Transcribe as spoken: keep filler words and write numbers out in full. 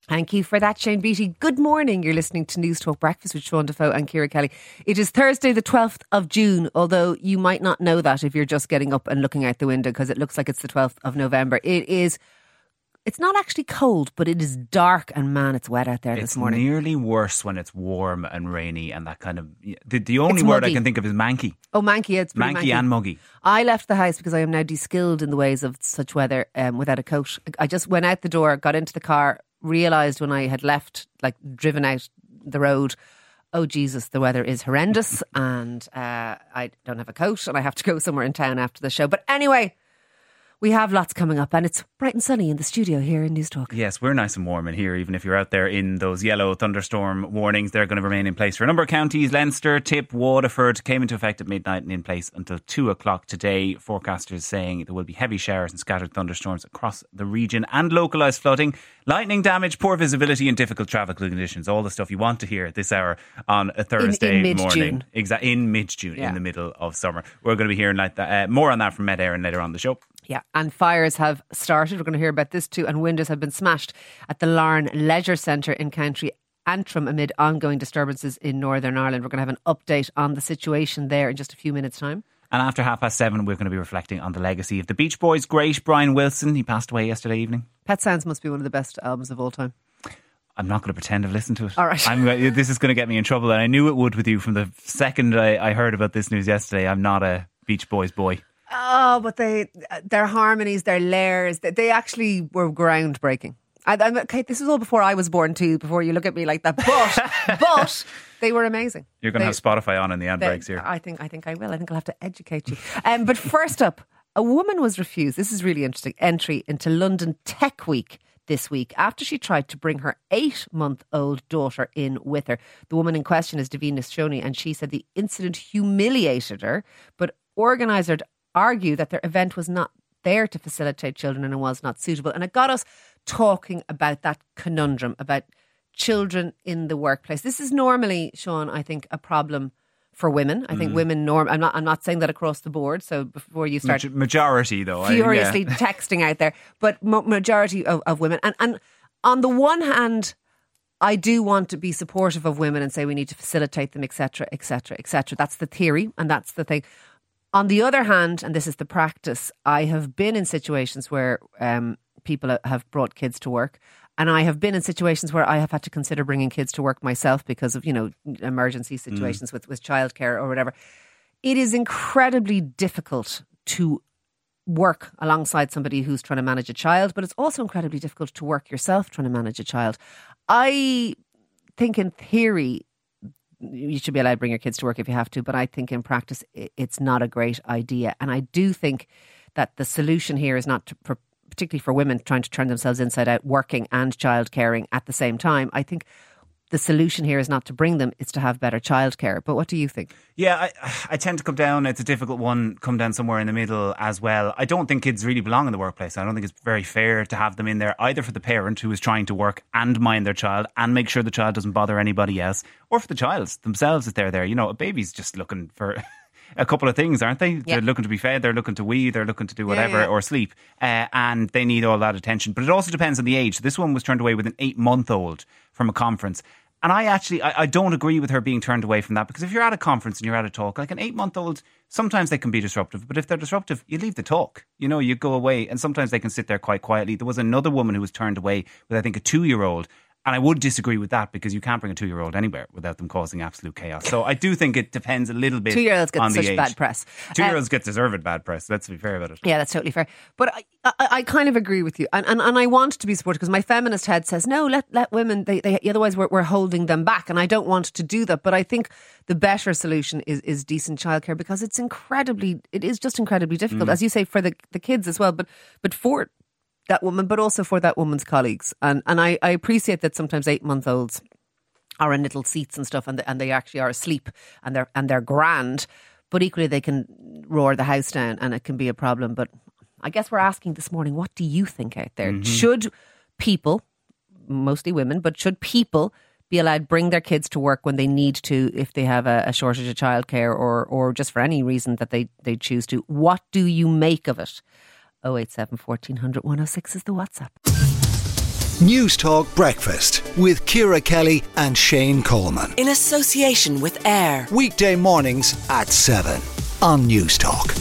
Thank you for that, Shane Beattie. Good morning. You're listening to News Talk Breakfast with Sean Defoe and Ciara Kelly. It is Thursday the twelfth of June, although you might not know that if you're just getting up and looking out the window because it looks like it's the twelfth of November. It is, it's not actually cold, but it is dark and man, it's wet out there it's this morning. It's nearly worse when it's warm and rainy and that kind of... The, the only It's word muggy. I can think of is manky. Oh, manky, it's pretty Manky manky. and muggy. I left the house because I am now de-skilled in the ways of such weather um, without a coat. I just went out the door, got into the car, realised when I had left, like driven out the road, oh Jesus, the weather is horrendous and uh, I don't have a coat and I have to go somewhere in town after the show. But anyway, we have lots coming up and it's bright and sunny in the studio here in News Talk. Yes, we're nice and warm in here, even if you're out there in those yellow thunderstorm warnings. They're going to remain in place for a number of counties. Leinster, Tip, Waterford came into effect at midnight and in place until two o'clock today. Forecasters saying there will be heavy showers and scattered thunderstorms across the region and localised flooding, lightning damage, poor visibility and difficult traffic conditions. All the stuff you want to hear at this hour on a Thursday in, in morning. Exactly, in mid-June, yeah. in the middle of summer. We're going to be hearing like that, uh, more on that from Met Éireann later on the show. Yeah, and fires have started. We're going to hear about this too. And windows have been smashed at the Larne Leisure Centre in County Antrim amid ongoing disturbances in Northern Ireland. We're going to have an update on the situation there in just a few minutes' time. And after half past seven, we're going to be reflecting on the legacy of the Beach Boys' great Brian Wilson. He passed away yesterday evening. Pet Sounds must be one of the best albums of all time. I'm not going to pretend I've listened to it. All right. I'm, this is going to get me in trouble. And I knew it would with you from the second I, I heard about this news yesterday. I'm not a Beach Boys boy. Oh, but they, their harmonies, their layers, they, they actually were groundbreaking. I, I'm, okay, this was all before I was born too, before you look at me like that. But, but they were amazing. You're going they, to have Spotify on in the ad they, breaks here. I think, I think I will. I think I'll have to educate you. Um, but first up, a woman was refused, this is really interesting, entry into London Tech Week this week after she tried to bring her eight-month-old daughter in with her. The woman in question is Davina Shoney, and she said the incident humiliated her, but organisers argue that their event was not there to facilitate children and it was not suitable. And it got us talking about that conundrum, about children in the workplace. This is normally, Sean, I think, a problem for women. I think mm. women norm. I'm not. I'm not saying that across the board. So before you start, majority though, furiously I, yeah. texting out there, but mo- majority of, of women. And and on the one hand, I do want to be supportive of women and say we need to facilitate them, et cetera, et cetera, et cetera. That's the theory, and that's the thing. On the other hand, and this is the practice, I have been in situations where um, people have brought kids to work, and I have been in situations where I have had to consider bringing kids to work myself because of, you know, emergency situations mm. with, with childcare or whatever. It is incredibly difficult to work alongside somebody who's trying to manage a child, but it's also incredibly difficult to work yourself trying to manage a child. I think in theory, you should be allowed to bring your kids to work if you have to, but I think in practice it's not a great idea. And I do think that the solution here is not to, for, particularly for women trying to turn themselves inside out, working and child caring at the same time. I think the solution here is not to bring them, it's to have better childcare. But what do you think? Yeah, I, I tend to come down, it's a difficult one, come down somewhere in the middle as well. I don't think kids really belong in the workplace. I don't think it's very fair to have them in there, either for the parent who is trying to work and mind their child and make sure the child doesn't bother anybody else, or for the child themselves if they're there. You know, a baby's just looking for a couple of things, aren't they? Yeah. They're looking to be fed, they're looking to wee, they're looking to do whatever, yeah, yeah. or sleep, uh, and they need all that attention. But it also depends on the age. This one was turned away with an eight-month-old from a conference. And I actually, I, I don't agree with her being turned away from that, because if you're at a conference and you're at a talk, like an eight-month-old, sometimes they can be disruptive. But if they're disruptive, you leave the talk. You know, you go away, and sometimes they can sit there quite quietly. There was another woman who was turned away with, I think, a two-year-old. And I would disagree with that, because you can't bring a two-year-old anywhere without them causing absolute chaos. So I do think it depends a little bit. Two-year-olds get on such the age. bad press. Two-year-olds um, get deserved bad press. Let's be fair about it. Yeah, that's totally fair. But I, I, I kind of agree with you, and and, and I want to be supportive, because my feminist head says no, let let women. They, they otherwise we're, we're holding them back, and I don't want to do that. But I think the better solution is is decent childcare, because it's incredibly, it is just incredibly difficult, mm. as you say, for the the kids as well, but but for that woman, but also for that woman's colleagues. And and I, I appreciate that sometimes eight-month-olds are in little seats and stuff, and they, and they actually are asleep, and they're and they're grand, but equally they can roar the house down, and it can be a problem. But I guess we're asking this morning, what do you think out there? Mm-hmm. Should people, mostly women, but should people be allowed to bring their kids to work when they need to, if they have a, a shortage of childcare, or or just for any reason that they, they choose to? What do you make of it? oh eight seven, fourteen hundred, one oh six is the WhatsApp. News Talk Breakfast with Ciara Kelly and Shane Coleman. In association with AIR. Weekday mornings at seven on News Talk.